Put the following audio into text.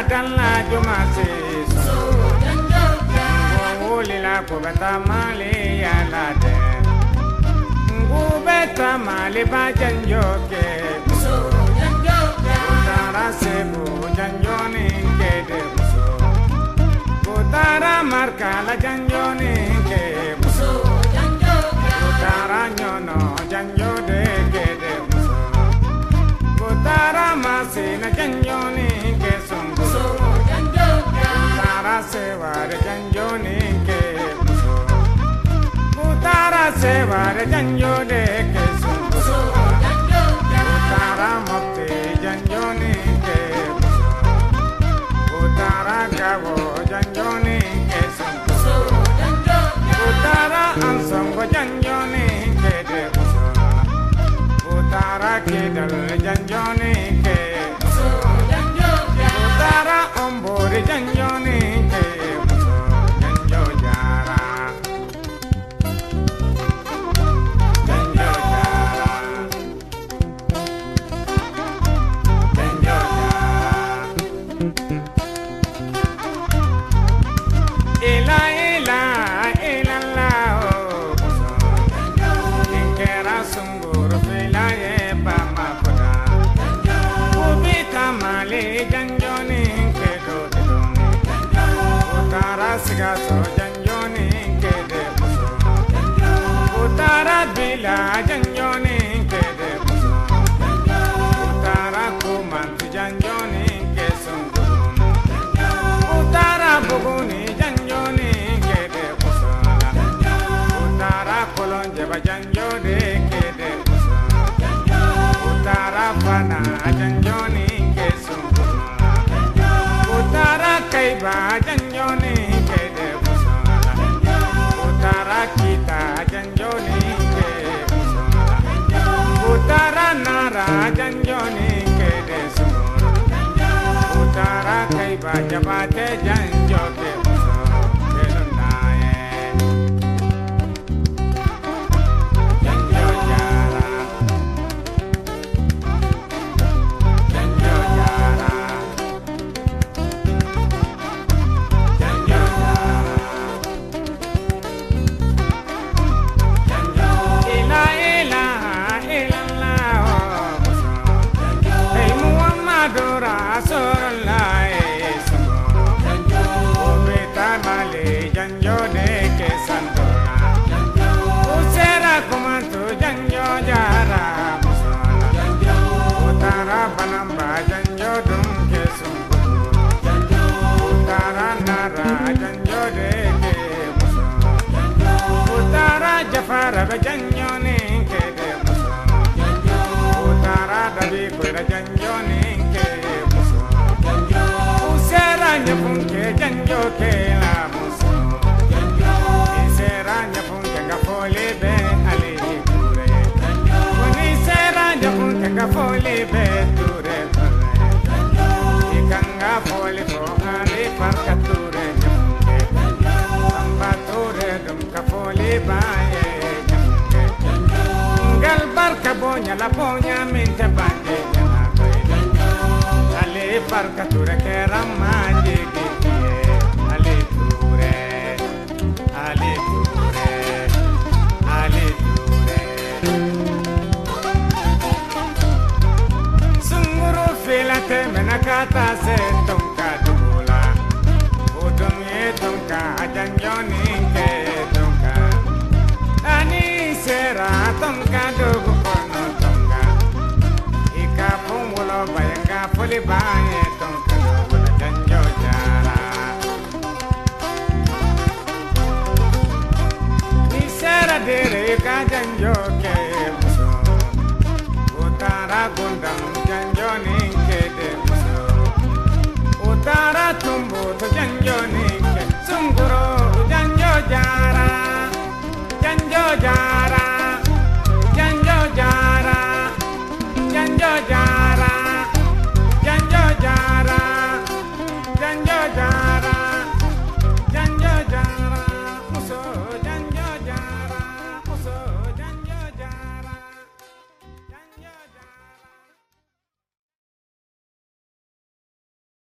dalla jumase so wolila ko bata male ya lade ngubeta male ba janjoke so tara sebu janjoni kede so tara marka la janjoni ke so tara nyono janjode kede so tara masina janjoni ke so tara seware janjoni ke so tara seware janjode ke so tara mokte janjoni ke so tara gavo janjoni ke so tara ansongo janjoni ke so tara kidal janjoni ke so tara ombori janjoni ke so janjo jara janjo jara janjo jara ila la oh so inkera sunguru fila ye ba makoda ubita male janjoni ke do utara siga so janjoni ke de so utara bila janjoni ke de so utara kumantu janjoni ke so utara buguni janjoni ke de so utara kolonje ba janjode ke de so utara fana janjoni ke so utara kaiba janjoni ke de so utara kita janjoni ke so utara nara janjoni ke de so utara kaiba jabate janjoke so kelunaye janjo jara janjo jara janjo jara ila la oh so hey muhammadu rasulullah so obeta male janjo de ke sandola usera kumantu janjo jara so utara banamba janjo dum ke so utara nara janjo de ke so utara jafara be janjo ne ke de so utara dabi kura janjo ne ke so usera nyafunke janjo ke la muso isera nyafunke ngafole be ali ture kuni sera nyafunke ngafole be ture ikanga fole fo ali parka ture nyafunke samba ture dum kafole baye nyafunke ngal barka bonya la bonya mente bande jana ale parka ture ke ramanje ke ale ture ale ture ale ture sunguru filate menakata se tonka dula udumye tonka janjoni ke tonka ani sera tonka dogu kono tonka ika pumulo bayanga fuli baye tonka dogu janjo jara ni sera dere ka janjo ke so utara gundam janjoni ke de so utara tumbu to janjoni ke sunguro janjo jara janjo jara